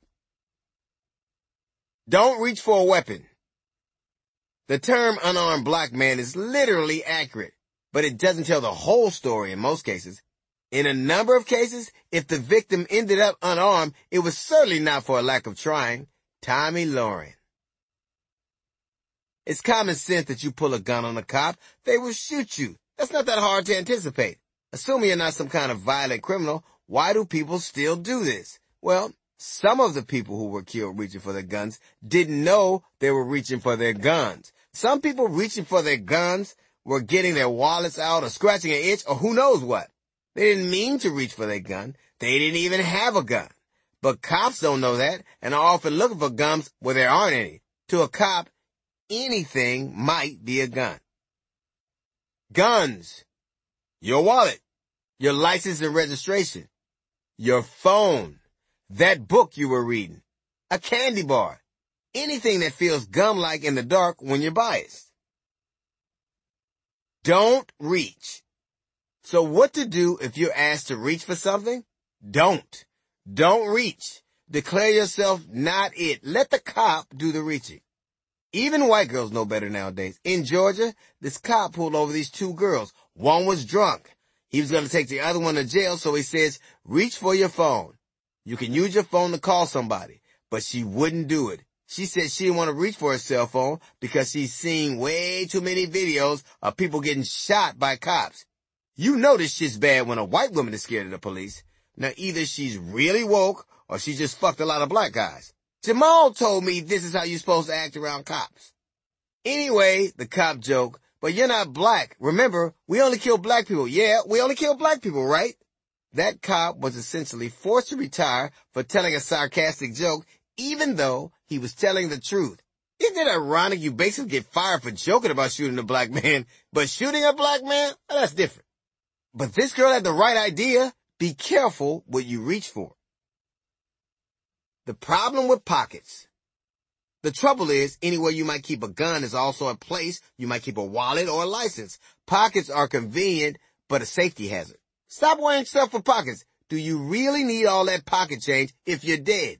Don't reach for a weapon. The term unarmed black man is literally accurate, but it doesn't tell the whole story in most cases. In a number of cases, if the victim ended up unarmed, it was certainly not for a lack of trying. Tommy Lauren. It's common sense that you pull a gun on a cop, they will shoot you. That's not that hard to anticipate. Assuming you're not some kind of violent criminal, why do people still do this? Well, some of the people who were killed reaching for their guns didn't know they were reaching for their guns. Some people reaching for their guns were getting their wallets out or scratching an itch or who knows what. They didn't mean to reach for their gun. They didn't even have a gun. But cops don't know that and are often looking for guns where there aren't any. To a cop, anything might be a gun. Guns. Your wallet. Your license and registration. Your phone. That book you were reading. A candy bar. Anything that feels gum-like in the dark when you're biased. Don't reach. So what to do if you're asked to reach for something? Don't. Don't reach. Declare yourself not it. Let the cop do the reaching. Even white girls know better nowadays. In Georgia, this cop pulled over these two girls. One was drunk. He was going to take the other one to jail, so he says, reach for your phone. You can use your phone to call somebody. But she wouldn't do it. She said she didn't want to reach for her cell phone because she's seen way too many videos of people getting shot by cops. You know this shit's bad when a white woman is scared of the police. Now either she's really woke or she just fucked a lot of black guys. Jamal told me this is how you're supposed to act around cops. Anyway, the cop joke, but you're not black. Remember, we only kill black people. Yeah, we only kill black people, right? That cop was essentially forced to retire for telling a sarcastic joke, even though he was telling the truth. Isn't it ironic you basically get fired for joking about shooting a black man, but shooting a black man? Well, that's different. But this girl had the right idea. Be careful what you reach for. The problem with pockets. The trouble is, anywhere you might keep a gun is also a place you might keep a wallet or a license. Pockets are convenient, but a safety hazard. Stop worrying stuff for pockets. Do you really need all that pocket change if you're dead?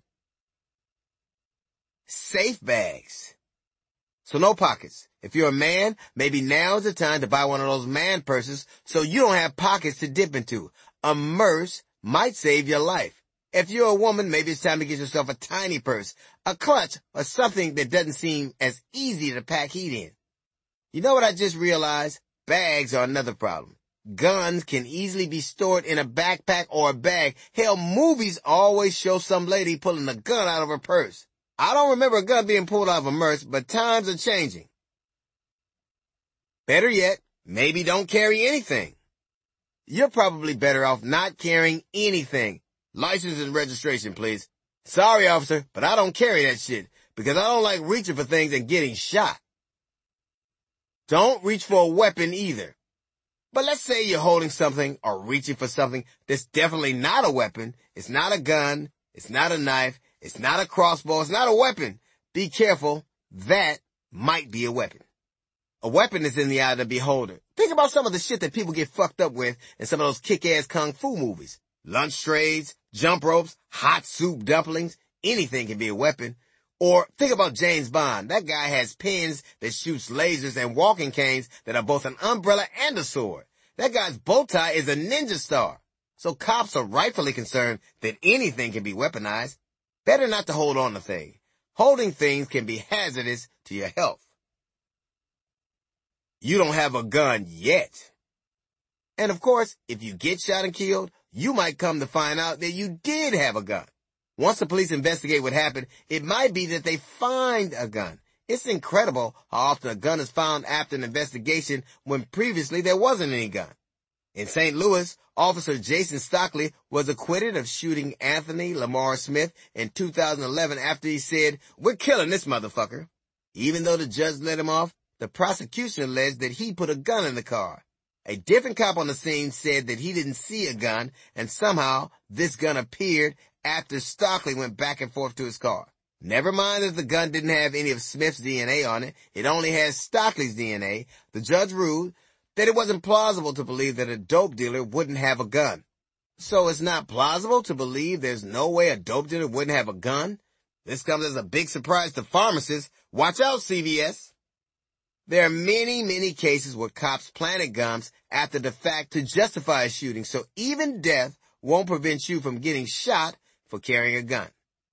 Safe bags. So no pockets. If you're a man, maybe now is the time to buy one of those man purses so you don't have pockets to dip into. A purse might save your life. If you're a woman, maybe it's time to get yourself a tiny purse, a clutch, or something that doesn't seem as easy to pack heat in. You know what I just realized? Bags are another problem. Guns can easily be stored in a backpack or a bag. Hell, movies always show some lady pulling a gun out of her purse. I don't remember a gun being pulled out of a purse, but times are changing. Better yet, maybe don't carry anything. You're probably better off not carrying anything. License and registration, please. Sorry, officer, but I don't carry that shit because I don't like reaching for things and getting shot. Don't reach for a weapon either. But let's say you're holding something or reaching for something that's definitely not a weapon. It's not a gun. It's not a knife. It's not a crossbow. It's not a weapon. Be careful. That might be a weapon. A weapon is in the eye of the beholder. Think about some of the shit that people get fucked up with in some of those kick-ass kung fu movies. Lunch trays, jump ropes, hot soup dumplings. Anything can be a weapon. Or think about James Bond. That guy has pens that shoots lasers and walking canes that are both an umbrella and a sword. That guy's bow tie is a ninja star. So cops are rightfully concerned that anything can be weaponized. Better not to hold on to things. Holding things can be hazardous to your health. You don't have a gun yet. And of course, if you get shot and killed, you might come to find out that you did have a gun. Once the police investigate what happened, it might be that they find a gun. It's incredible how often a gun is found after an investigation when previously there wasn't any gun. In Saint Louis, Officer Jason Stockley was acquitted of shooting Anthony Lamar Smith in two thousand eleven after he said, "We're killing this motherfucker." Even though the judge let him off, the prosecution alleged that he put a gun in the car. A different cop on the scene said that he didn't see a gun, and somehow this gun appeared after Stockley went back and forth to his car. Never mind that the gun didn't have any of Smith's D N A on it, it only has Stockley's D N A. The judge ruled that it wasn't plausible to believe that a dope dealer wouldn't have a gun. So it's not plausible to believe there's no way a dope dealer wouldn't have a gun? This comes as a big surprise to pharmacists. Watch out, C V S. There are many, many cases where cops planted guns after the fact to justify a shooting, so even death won't prevent you from getting shot for carrying a gun.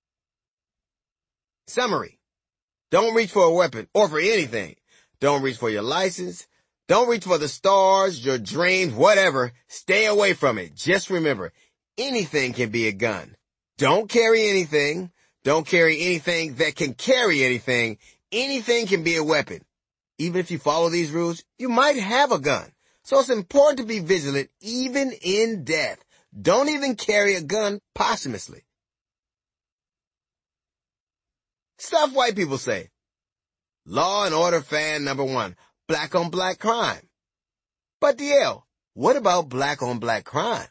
Summary. Don't reach for a weapon or for anything. Don't reach for your license. Don't reach for the stars, your dreams, whatever. Stay away from it. Just remember, anything can be a gun. Don't carry anything. Don't carry anything that can carry anything. Anything can be a weapon. Even if you follow these rules, you might have a gun. So it's important to be vigilant even in death. Don't even carry a gun posthumously. Stuff white people say. Law and Order fan number one. Black on black crime. But D L, what about black on black crime?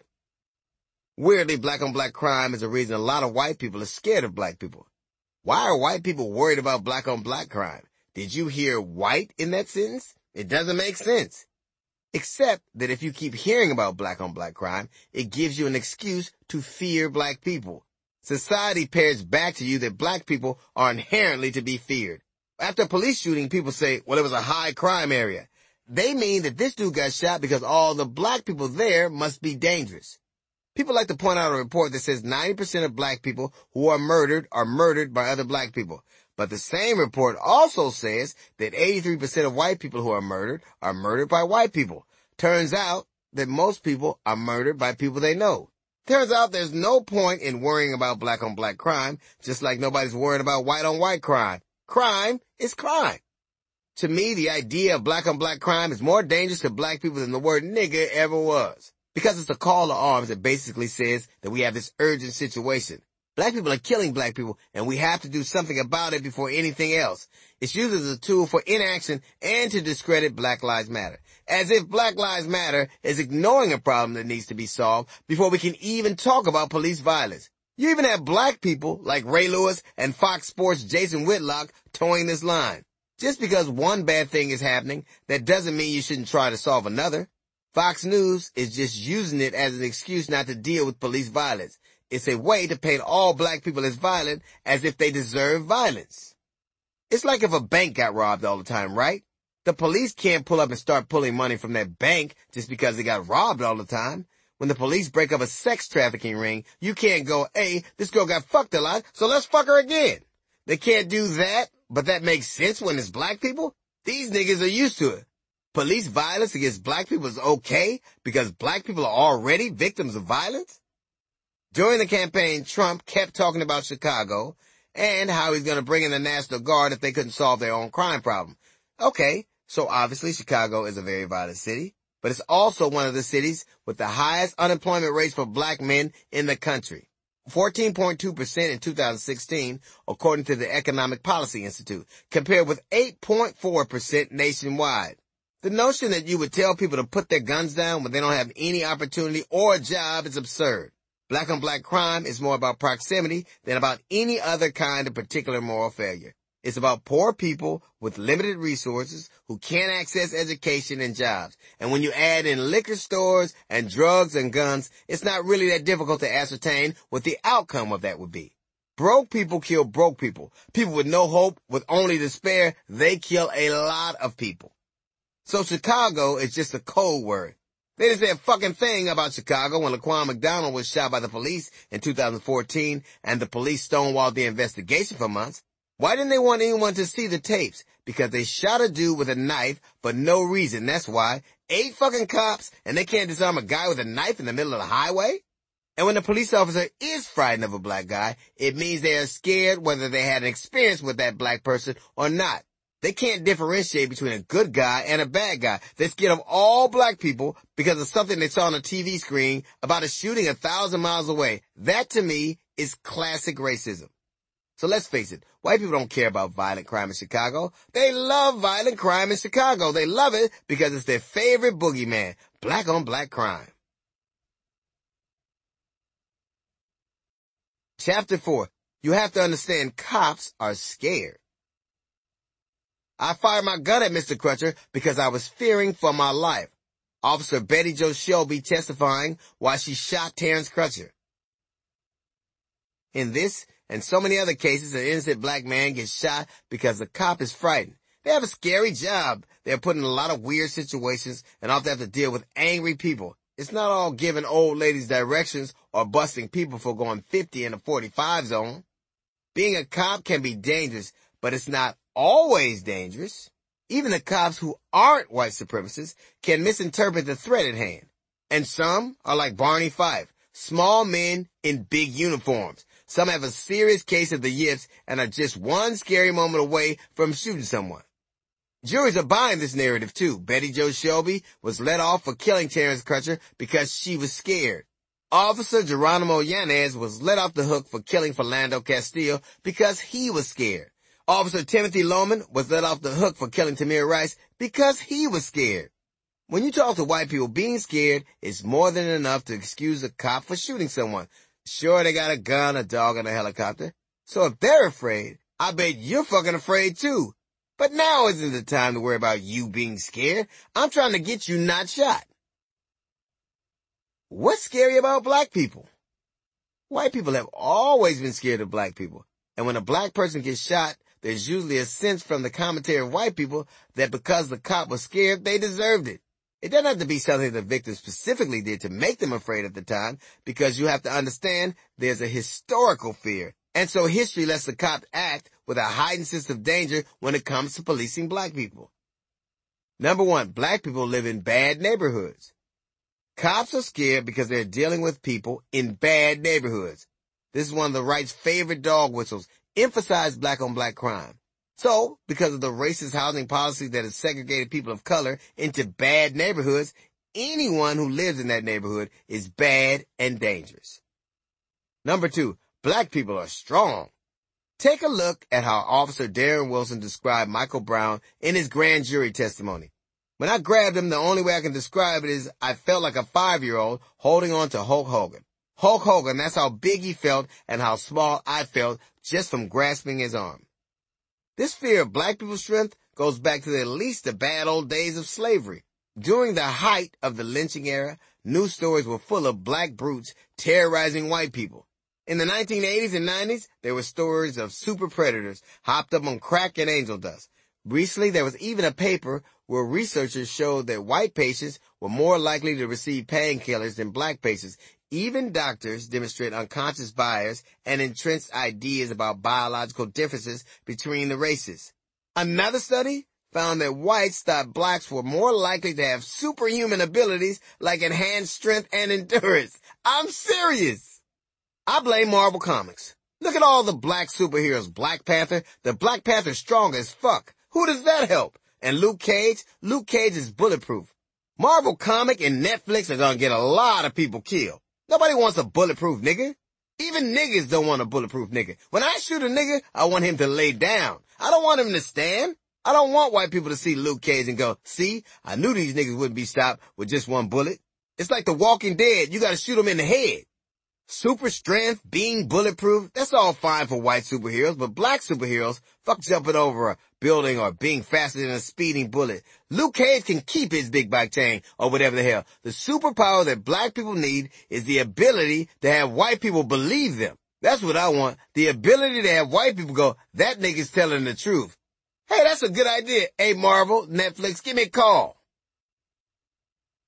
Weirdly, black on black crime is a reason a lot of white people are scared of black people. Why are white people worried about black on black crime? Did you hear white in that sentence? It doesn't make sense. Except that if you keep hearing about black on black crime, it gives you an excuse to fear black people. Society pairs back to you that black people are inherently to be feared. After a police shooting, people say, well, it was a high crime area. They mean that this dude got shot because all the black people there must be dangerous. People like to point out a report that says ninety percent of black people who are murdered are murdered by other black people. But the same report also says that eighty-three percent of white people who are murdered are murdered by white people. Turns out that most people are murdered by people they know. Turns out there's no point in worrying about black on black crime, just like nobody's worrying about white on white crime. Crime is crime. To me, the idea of black on black crime is more dangerous to black people than the word nigger ever was. Because it's a call to arms that basically says that we have this urgent situation. Black people are killing black people, and we have to do something about it before anything else. It's used as a tool for inaction and to discredit Black Lives Matter. As if Black Lives Matter is ignoring a problem that needs to be solved before we can even talk about police violence. You even have black people like Ray Lewis and Fox Sports' Jason Whitlock towing this line. Just because one bad thing is happening, that doesn't mean you shouldn't try to solve another. Fox News is just using it as an excuse not to deal with police violence. It's a way to paint all black people as violent as if they deserve violence. It's like if a bank got robbed all the time, right? The police can't pull up and start pulling money from that bank just because they got robbed all the time. When the police break up a sex trafficking ring, you can't go, hey, this girl got fucked a lot, so let's fuck her again. They can't do that, but that makes sense when it's black people. These niggas are used to it. Police violence against black people is okay because black people are already victims of violence? During the campaign, Trump kept talking about Chicago and how he's going to bring in the National Guard if they couldn't solve their own crime problem. Okay, so obviously Chicago is a very violent city, but it's also one of the cities with the highest unemployment rates for black men in the country. fourteen point two percent in two thousand sixteen, according to the Economic Policy Institute, compared with eight point four percent nationwide. The notion that you would tell people to put their guns down when they don't have any opportunity or a job is absurd. Black on black crime is more about proximity than about any other kind of particular moral failure. It's about poor people with limited resources who can't access education and jobs. And when you add in liquor stores and drugs and guns, it's not really that difficult to ascertain what the outcome of that would be. Broke people kill broke people. People with no hope, with only despair, they kill a lot of people. So Chicago is just a code word. They didn't say a fucking thing about Chicago when Laquan McDonald was shot by the police in two thousand fourteen and the police stonewalled the investigation for months. Why didn't they want anyone to see the tapes? Because they shot a dude with a knife for no reason. That's why. Eight fucking cops and they can't disarm a guy with a knife in the middle of the highway? And when the police officer is frightened of a black guy, it means they are scared whether they had an experience with that black person or not. They can't differentiate between a good guy and a bad guy. They're scared of all black people because of something they saw on a T V screen about a shooting a thousand miles away. That to me is classic racism. So let's face it, white people don't care about violent crime in Chicago. They love violent crime in Chicago. They love it because it's their favorite boogeyman, black on black crime. Chapter four. You have to understand cops are scared. I fired my gun at Mister Crutcher because I was fearing for my life. Officer Betty Jo Shelby testifying why she shot Terrence Crutcher. In this and so many other cases, an innocent black man gets shot because the cop is frightened. They have a scary job. They're put in a lot of weird situations and often have to deal with angry people. It's not all giving old ladies directions or busting people for going fifty in a forty-five zone. Being a cop can be dangerous, but it's not always dangerous. Even the cops who aren't white supremacists can misinterpret the threat at hand. And some are like Barney Fife, small men in big uniforms. Some have a serious case of the yips and are just one scary moment away from shooting someone. Juries are buying this narrative too. Betty Jo Shelby was let off for killing Terrence Crutcher because she was scared. Officer Geronimo Yanez was let off the hook for killing Philando Castile because he was scared. Officer Timothy Loman was let off the hook for killing Tamir Rice because he was scared. When you talk to white people, being scared is more than enough to excuse a cop for shooting someone. Sure, they got a gun, a dog, and a helicopter. So if they're afraid, I bet you're fucking afraid too. But now isn't the time to worry about you being scared. I'm trying to get you not shot. What's scary about black people? White people have always been scared of black people. And when a black person gets shot, there's usually a sense from the commentary of white people that because the cop was scared, they deserved it. It doesn't have to be something the victim specifically did to make them afraid at the time, because you have to understand there's a historical fear. And so history lets the cop act with a heightened sense of danger when it comes to policing black people. Number one, black people live in bad neighborhoods. Cops are scared because they're dealing with people in bad neighborhoods. This is one of the right's favorite dog whistles, emphasize black on black crime. So, because of the racist housing policy that has segregated people of color into bad neighborhoods, anyone who lives in that neighborhood is bad and dangerous. Number two, black people are strong. Take a look at how Officer Darren Wilson described Michael Brown in his grand jury testimony. When I grabbed him, the only way I can describe it is I felt like a five-year-old holding on to Hulk Hogan. Hulk Hogan, that's how big he felt and how small I felt just from grasping his arm. This fear of black people's strength goes back to at least the bad old days of slavery. During the height of the lynching era, news stories were full of black brutes terrorizing white people. In the nineteen eighties and nineties, there were stories of super predators hopped up on crack and angel dust. Recently, there was even a paper where researchers showed that white patients were more likely to receive painkillers than black patients. Even doctors demonstrate unconscious bias and entrenched ideas about biological differences between the races. Another study found that whites thought blacks were more likely to have superhuman abilities like enhanced strength and endurance. I'm serious. I blame Marvel Comics. Look at all the black superheroes. Black Panther, the Black Panther's strong as fuck. Who does that help? And Luke Cage? Luke Cage is bulletproof. Marvel Comic and Netflix are gonna get a lot of people killed. Nobody wants a bulletproof nigga. Even niggas don't want a bulletproof nigga. When I shoot a nigga, I want him to lay down. I don't want him to stand. I don't want white people to see Luke Cage and go, see, I knew these niggas wouldn't be stopped with just one bullet. It's like The Walking Dead. You gotta shoot them in the head. Super strength, being bulletproof, that's all fine for white superheroes, but black superheroes, fuck jumping over a building or being faster than a speeding bullet. Luke Cage can keep his big bike chain or whatever the hell. The superpower that black people need is the ability to have white people believe them. That's what I want. The ability to have white people go, that nigga's telling the truth. Hey, that's a good idea. Hey, Marvel, Netflix, give me a call.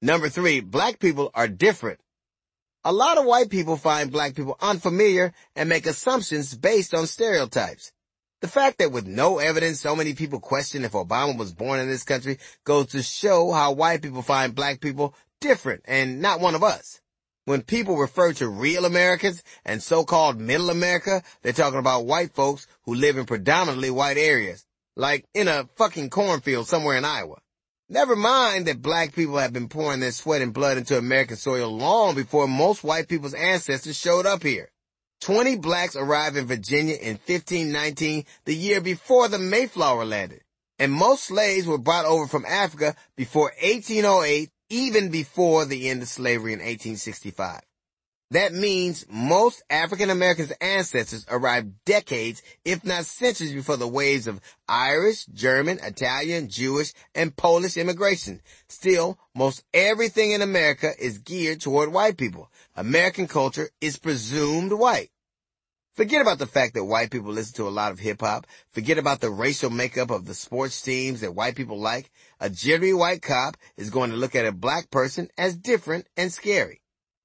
Number three, black people are different. A lot of white people find black people unfamiliar and make assumptions based on stereotypes. The fact that with no evidence so many people question if Obama was born in this country goes to show how white people find black people different and not one of us. When people refer to real Americans and so-called middle America, they're talking about white folks who live in predominantly white areas, like in a fucking cornfield somewhere in Iowa. Never mind that black people have been pouring their sweat and blood into American soil long before most white people's ancestors showed up here. Twenty blacks arrived in Virginia in fifteen nineteen, the year before the Mayflower landed. And most slaves were brought over from Africa before eighteen oh eight, even before the end of slavery in eighteen sixty-five. That means most African Americans' ancestors arrived decades, if not centuries, before the waves of Irish, German, Italian, Jewish, and Polish immigration. Still, most everything in America is geared toward white people. American culture is presumed white. Forget about the fact that white people listen to a lot of hip-hop. Forget about the racial makeup of the sports teams that white people like. A jittery white cop is going to look at a black person as different and scary.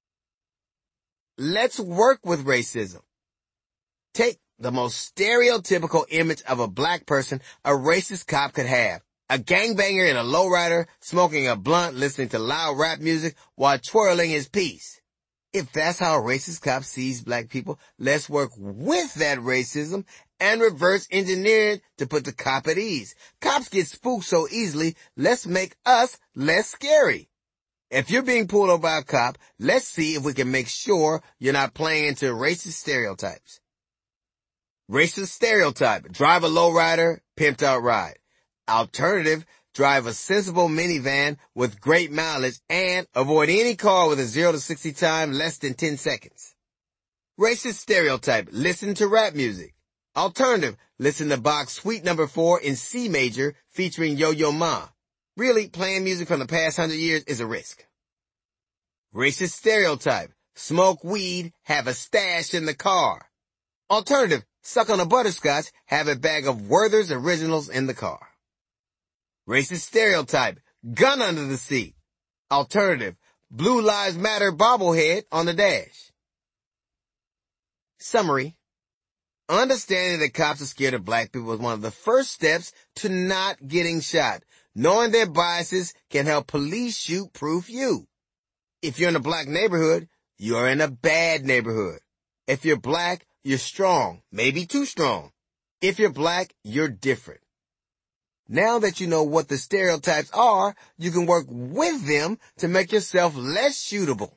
Let's work with racism. Take the most stereotypical image of a black person a racist cop could have. A gangbanger in a lowrider, smoking a blunt, listening to loud rap music while twirling his piece. If that's how a racist cop sees black people, let's work with that racism and reverse engineer it to put the cop at ease. Cops get spooked so easily, let's make us less scary. If you're being pulled over by a cop, let's see if we can make sure you're not playing into racist stereotypes. Racist stereotype: drive a lowrider, pimped out ride. Alternative: drive a sensible minivan with great mileage and avoid any car with a zero to sixty time less than ten seconds. Racist stereotype: listen to rap music. Alternative: listen to Bach's Suite Number four in C major featuring Yo-Yo Ma. Really, playing music from the past hundred years is a risk. Racist stereotype: smoke weed, have a stash in the car. Alternative: suck on a butterscotch, have a bag of Werther's Originals in the car. Racist stereotype: gun under the seat. Alternative: Blue Lives Matter bobblehead on the dash. Summary: understanding that cops are scared of black people is one of the first steps to not getting shot. Knowing their biases can help police shoot-proof you. If you're in a black neighborhood, you're in a bad neighborhood. If you're black, you're strong, maybe too strong. If you're black, you're different. Now that you know what the stereotypes are, you can work with them to make yourself less shootable.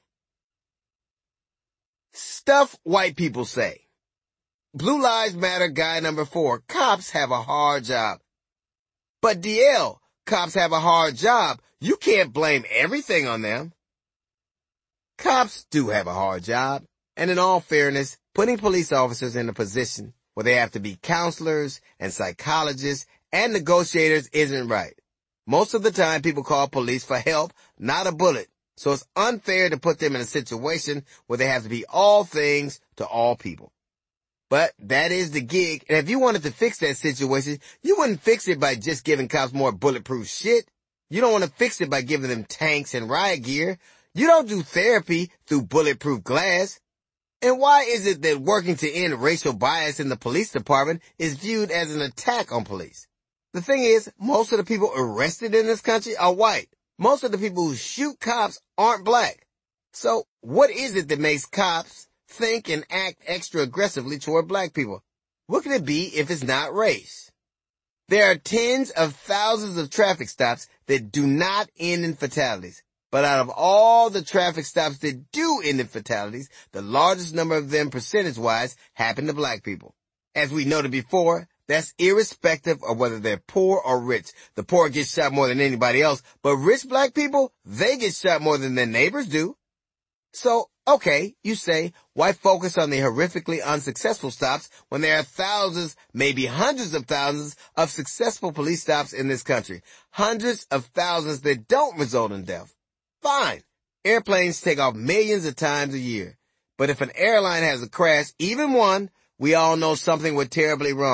Stuff white people say. Blue Lives Matter guy number four. Cops have a hard job. But D L, cops have a hard job. You can't blame everything on them. Cops do have a hard job. And in all fairness, putting police officers in a position where they have to be counselors and psychologists and negotiators isn't right. Most of the time, people call police for help, not a bullet. So it's unfair to put them in a situation where they have to be all things to all people. But that is the gig, and if you wanted to fix that situation, you wouldn't fix it by just giving cops more bulletproof shit. You don't want to fix it by giving them tanks and riot gear. You don't do therapy through bulletproof glass. And why is it that working to end racial bias in the police department is viewed as an attack on police? The thing is, most of the people arrested in this country are white. Most of the people who shoot cops aren't black. So what is it that makes cops think and act extra aggressively toward black people? What can it be if it's not race? There are tens of thousands of traffic stops that do not end in fatalities. But out of all the traffic stops that do end in fatalities, the largest number of them percentage-wise happen to black people. As we noted before, that's irrespective of whether they're poor or rich. The poor get shot more than anybody else, but rich black people, they get shot more than their neighbors do. So, okay, you say, why focus on the horrifically unsuccessful stops when there are thousands, maybe hundreds of thousands of successful police stops in this country? Hundreds of thousands that don't result in death. Fine. Airplanes take off millions of times a year. But if an airline has a crash, even one, we all know something went terribly wrong.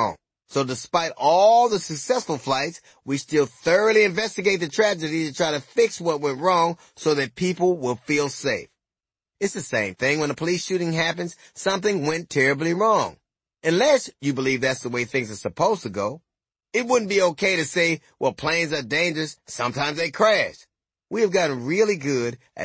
So despite all the successful flights, we still thoroughly investigate the tragedy to try to fix what went wrong so that people will feel safe. It's the same thing when a police shooting happens, something went terribly wrong. Unless you believe that's the way things are supposed to go, it wouldn't be okay to say, well, planes are dangerous, sometimes they crash. We have gotten really good at